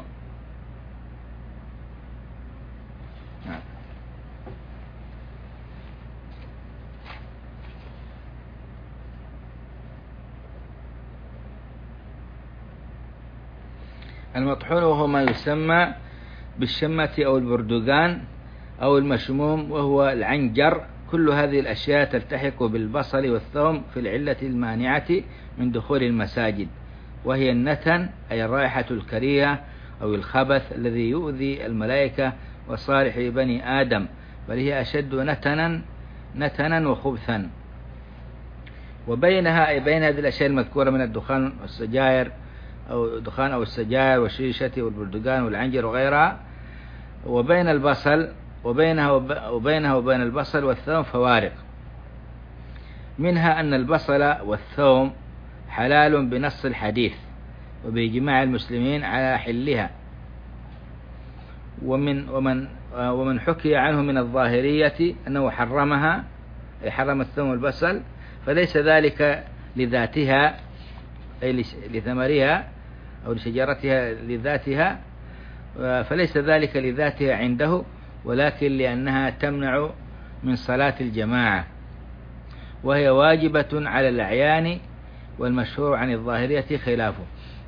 [SPEAKER 1] المطحون وهو ما يسمى بالشمة أو البردقان أو المشموم وهو العنجر. كل هذه الأشياء تلتحق بالبصل والثوم في العلة المانعة من دخول المساجد، وهي النتن أي الرائحة الكريهة أو الخبث الذي يؤذي الملائكة وصالح بني آدم، بل هي أشد نتنا وخبثا. وبينها أي بين هذه الأشياء المذكورة من الدخان والسجائر أو الدخان أو السجائر والشيشة والبردقان والعنجر وغيرها، وبين البصل وبينها وبين البصل والثوم فوارق، منها أن البصل والثوم حلال بنص الحديث وبإجماع المسلمين على حلها، ومن حكي عنه من الظاهرية أنه حرمها، أي حرم الثوم والبصل، فليس ذلك لذاتها أي لثمرها أو لشجرتها لذاتها، فليس ذلك لذاتها عنده، ولكن لأنها تمنع من صلاة الجماعة، وهي واجبة على الأعيان، والمشهور عن الظاهرية خلافه.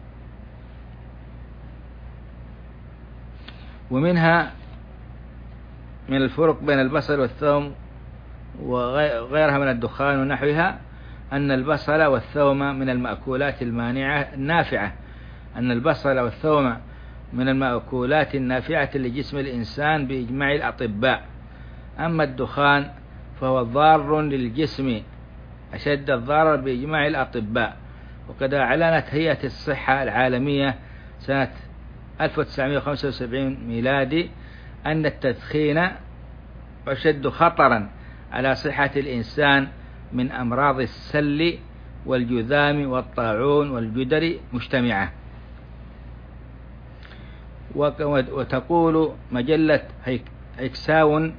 [SPEAKER 1] ومنها من الفرق بين البصل والثوم وغيرها من الدخان ونحوها أن البصل والثوم من المأكولات المانعة النافعة، أن البصل والثوم من المأكولات النافعة لجسم الإنسان بإجماع الأطباء. أما الدخان فهو ضار للجسم أشد الضرر بإجماع الأطباء. وقد أعلنت هيئة الصحة العالمية سنة 1975 ميلادي أن التدخين أشد خطرا على صحة الإنسان من أمراض السل والجذام والطاعون والجدري مجتمعة. وتقول مجلة هيكساون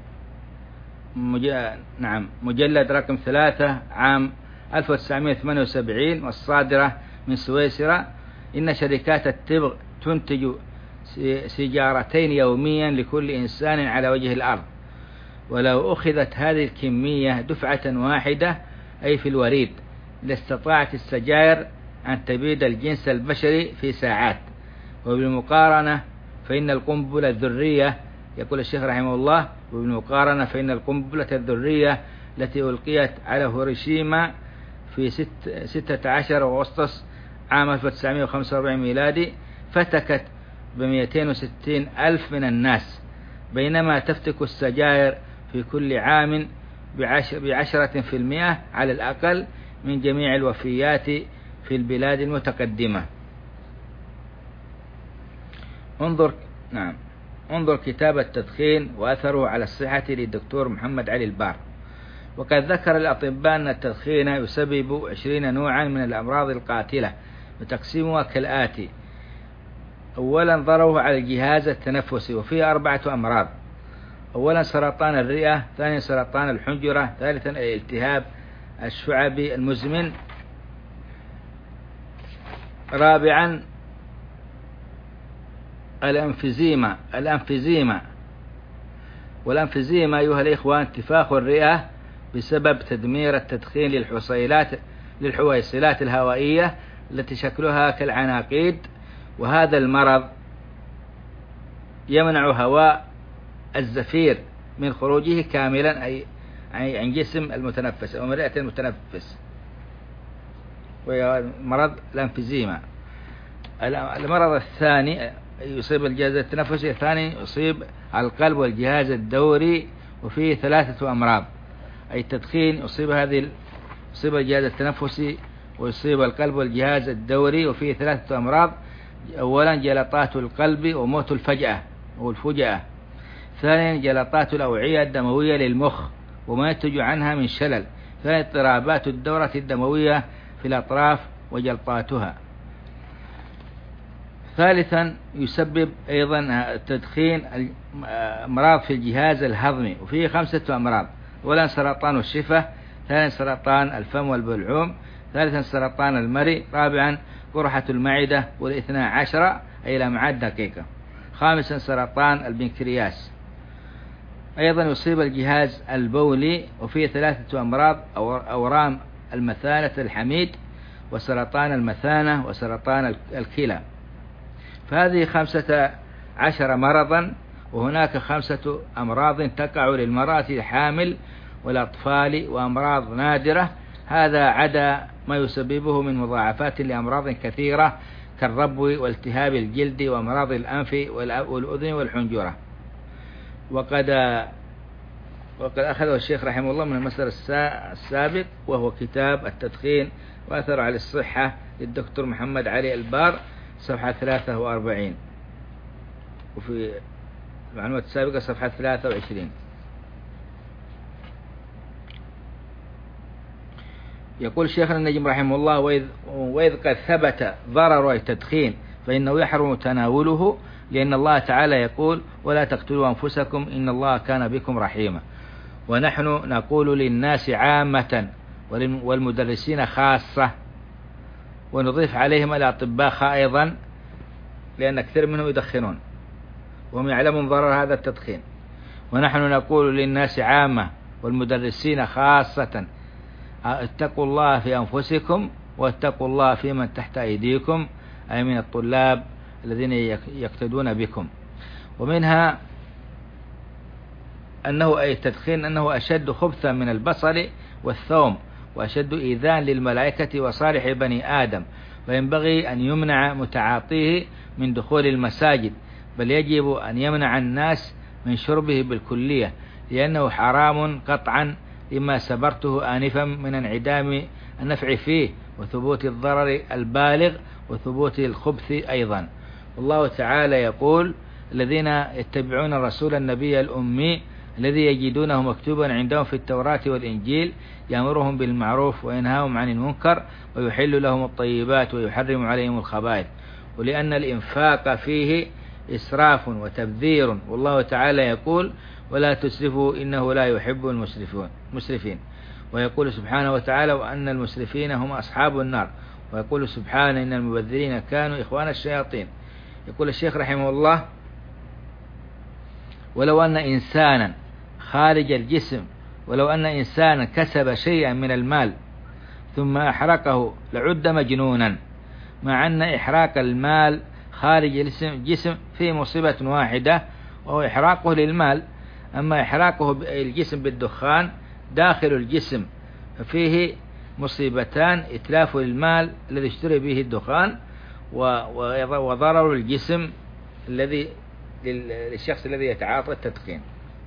[SPEAKER 1] مجلد رقم 3 عام 1978 والصادرة من سويسرا إن شركات التبغ تنتج سيجارتين يوميا لكل إنسان على وجه الأرض، ولو أخذت هذه الكمية دفعة واحدة أي في الوريد لاستطاعت السجائر أن تبيد الجنس البشري في ساعات. وبالمقارنة فإن القنبلة الذرية، يقول الشيخ رحمه الله، وبالمقارنة فإن القنبلة الذرية التي ألقيت على هيروشيما في 16 أغسطس عام 1945 ميلادي فتكت ب260 ألف من الناس، بينما تفتك السجائر في كل عام ب10% على الأقل من جميع الوفيات في البلاد المتقدمة. انظر كتاب التدخين وأثره على الصحة للدكتور محمد علي البار. وقد ذكر الأطباء أن التدخين يسبب 20 نوعا من الأمراض القاتلة، وتقسيمها كالآتي: أولا ضرره على الجهاز التنفسي وفيه 4 أمراض: أولا سرطان الرئة، ثانيا سرطان الحنجرة، ثالثا الالتهاب الشعبي المزمن، رابعا الأنفيزيما. والأنفيزيما أيها الإخوان انتفاخ الرئة بسبب تدمير التدخين للحويصلات الهوائية التي شكلها كالعناقيد، وهذا المرض يمنع هواء الزفير من خروجه كاملا أي عن جسم المتنفس أو من رئة المتنفس، وهو مرض الأنفيزيما. المرض الثاني يصيب الجهاز التنفسي، الثاني يصيب القلب والجهاز الدوري، وفيه 3 أمراض، أي التدخين يصيب الجهاز التنفسي ويصيب القلب والجهاز الدوري، وفيه 3 أمراض: أولا جلطات القلب وموت الفجأة أو الفجأة، ثانيا جلطات الأوعية الدموية للمخ وما ينتج عنها من شلل، ثانيا اضطرابات الدورة الدموية في الأطراف وجلطاتها. ثالثا يسبب أيضا التدخين أمراض في الجهاز الهضمي، وفيه 5 أمراض: أولا سرطان الشفة، ثانيا سرطان الفم والبلعوم، ثالثا سرطان المريء، رابعا قرحة المعدة وال12 أي الأمعاء الدقيقة، خامسا سرطان البنكرياس. أيضا يصيب الجهاز البولي وفيه 3 أمراض: أورام المثانة الحميد، وسرطان المثانة، وسرطان الكلى. فهذه 15 مرضا، وهناك 5 أمراض تقع للمرأة الحامل والأطفال، وأمراض نادرة. هذا عدا ما يسببه من مضاعفات لأمراض كثيرة كالربو والتهاب الجلد وأمراض الأنف والأذن والحنجرة. وقد أخذه الشيخ رحمه الله من المصدر السابق، وهو كتاب التدخين وأثر على الصحة للدكتور محمد علي البار، صفحة 43، وفي المعلومات السابقة صفحة 23. يقول شيخنا النجم رحمه الله: وإذ قد ثبت ضرر التدخين فإنه يحرم تناوله لأن الله تعالى يقول ولا تقتلوا أنفسكم إن الله كان بكم رحيما. ونحن نقول للناس عامة والمدرسين خاصة، ونضيف عليهم الأطباء أيضا، لأن كثير منهم يدخنون وهم يعلمون ضرر هذا التدخين. ونحن نقول للناس عامة والمدرسين خاصة اتقوا الله في أنفسكم واتقوا الله في من تحت أيديكم، أي من الطلاب الذين يقتدون بكم. ومنها أنه أي التدخين أنه أشد خبثا من البصل والثوم، وأشد إيذاء للملائكة وصالح بني آدم، وينبغي أن يمنع متعاطيه من دخول المساجد، بل يجب أن يمنع الناس من شربه بالكلية، لأنه حرام قطعا لما سبرته آنفا من انعدام النفع فيه وثبوت الضرر البالغ وثبوت الخبث أيضا. والله تعالى يقول الذين يتبعون الرسول النبي الأمي الذي يجدونه مكتوبا عندهم في التوراة والإنجيل يأمرهم بالمعروف وينهاهم عن المنكر ويحل لهم الطيبات ويحرم عليهم الخبائث. ولأن الإنفاق فيه إسراف وتبذير، والله تعالى يقول ولا تسرفوا إنه لا يحب المسرفين. ويقول سبحانه وتعالى وأن المسرفين هم أصحاب النار. ويقول سبحانه إن المبذرين كانوا إخوان الشياطين. يقول الشيخ رحمه الله ولو أن إنسانا خارج الجسم، ولو أن إنسانا كسب شيئا من المال ثم أحرقه لعد مجنونا، مع أن إحراق المال خارج الجسم فيه مصيبة واحدة وهو إحراقه للمال. أما إحراقه الجسم بالدخان داخل الجسم ففيه مصيبتان: إتلاف المال الذي اشتري به الدخان، وضرر الجسم الذي للشخص الذي يتعاطى التدخين.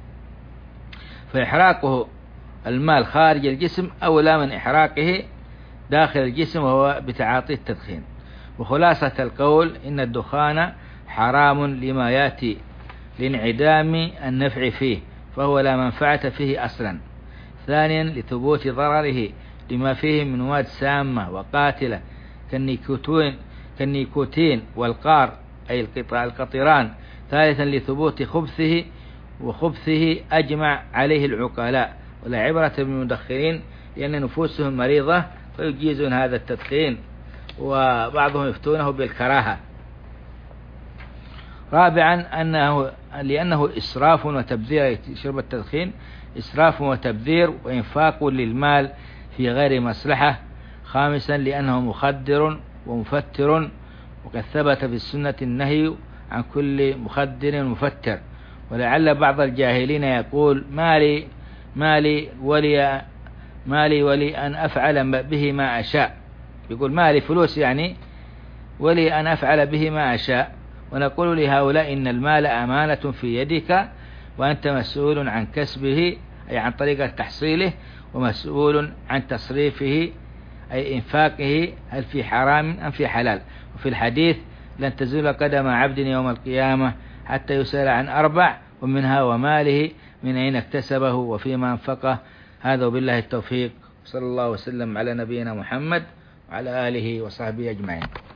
[SPEAKER 1] فإحراقه المال خارج الجسم أولى من إحراقه داخل الجسم وهو بتعاطي التدخين. وخلاصة القول إن الدخان حرام لما يأتي لانعدام النفع فيه، فهو لا منفعة فيه أصلا. ثانيا لثبوت ضرره لما فيه من مواد سامة وقاتلة كالنيكوتين والقار أي القطران. ثالثا لثبوت خبثه، وخبثه أجمع عليه العقلاء، ولا عبرة بالمدخنين لأن نفوسهم مريضة فيجيزون هذا التدخين، وبعضهم يفتونه بالكراهة. رابعا لأنه إسراف وتبذير، شرب التدخين إسراف وتبذير وإنفاق للمال في غير مصلحة. خامسا لأنه مخدر ومفتر، وقد ثبت في السنة النهي عن كل مخدر مفتر. ولعل بعض الجاهلين يقول مالي ولي أن أفعل به ما أشاء، يقول مالي فلوس يعني ولي أن أفعل به ما أشاء. ونقول لهؤلاء إن المال أمانة في يدك، وأنت مسؤول عن كسبه أي عن طريقة تحصيله، ومسؤول عن تصريفه أي إنفاقه، هل في حرام أم في حلال. وفي الحديث لن تزول قدم عبد يوم القيامة حتى يسأل عن 4 ومنها وماله من أين اكتسبه وفيما أنفقه. هذا وبالله التوفيق، صلى الله وسلم على نبينا محمد وعلى آله وصحبه أجمعين.